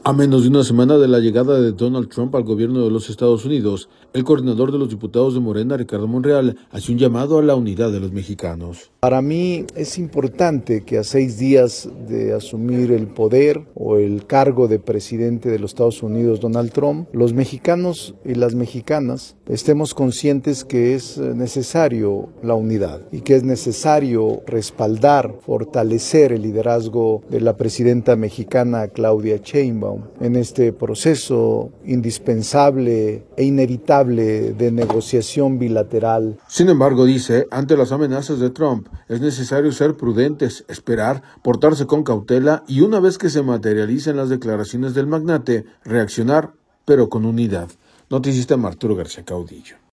A menos de una semana de la llegada de Donald Trump al gobierno de los Estados Unidos, el coordinador de los diputados de Morena, Ricardo Monreal, hace un llamado a la unidad de los mexicanos. Para mí es importante que a 6 días de asumir el poder o el cargo de presidente de los Estados Unidos, Donald Trump, los mexicanos y las mexicanas estemos conscientes que es necesario la unidad y que es necesario respaldar, fortalecer el liderazgo de la presidenta mexicana Claudia Sheinbaum en este proceso indispensable e inevitable de negociación bilateral. Sin embargo, dice, ante las amenazas de Trump, es necesario ser prudentes, esperar, portarse con cautela y una vez que se materialicen las declaraciones del magnate, reaccionar, pero con unidad. Noticista Arturo García Caudillo.